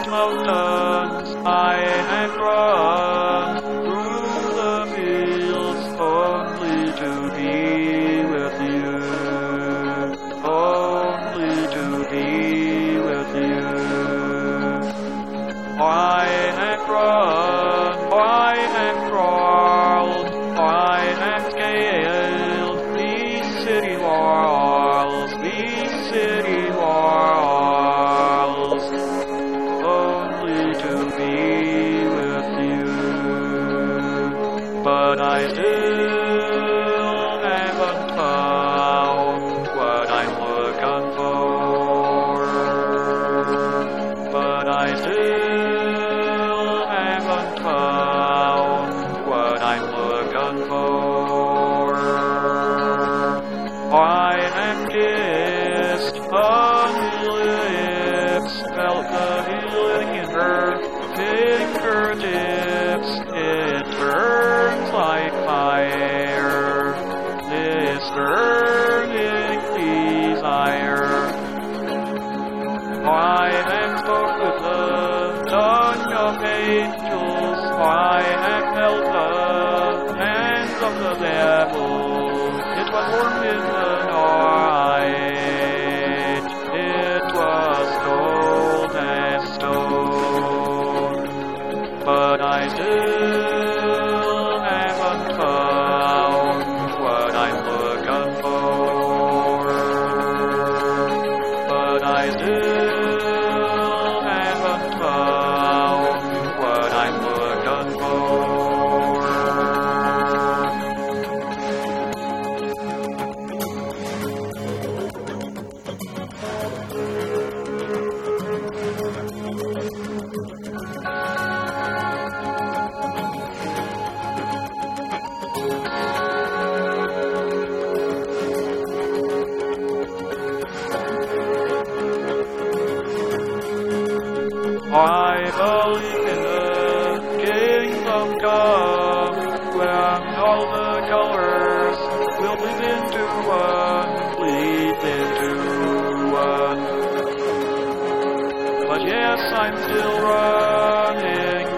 mountains I have run, through the fields only to be with you, only to be with you. I have run, I have crawled, I have scaled these city walls, only to be with you. But I still haven't found what I'm looking for. But I still haven't found what I'm looking for. I have kissed on your lips, felt the healing in her fingertips. It burns like fire, this burning desire. I have spoke with the tongue of angels, I have held the hands of the devil. It was warm in the night, it was cold as stone. But I still haven't found what I'm looking for. But I still haven't found what I'm looking for. I believe in the kingdom come, when all the colors will bleed into one, But yes, I'm still running.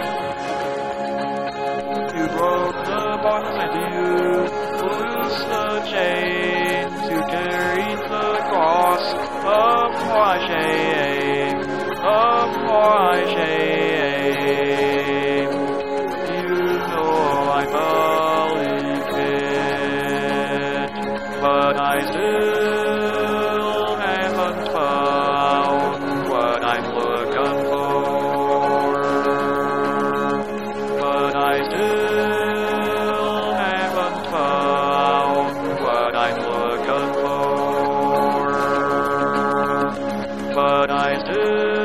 You broke the bonds and you loosed the chains, you carried the cross of my shame. Of my shame, you know I believe it, but I still haven't found what I'm looking for. But I still haven't found what I'm looking for. But I still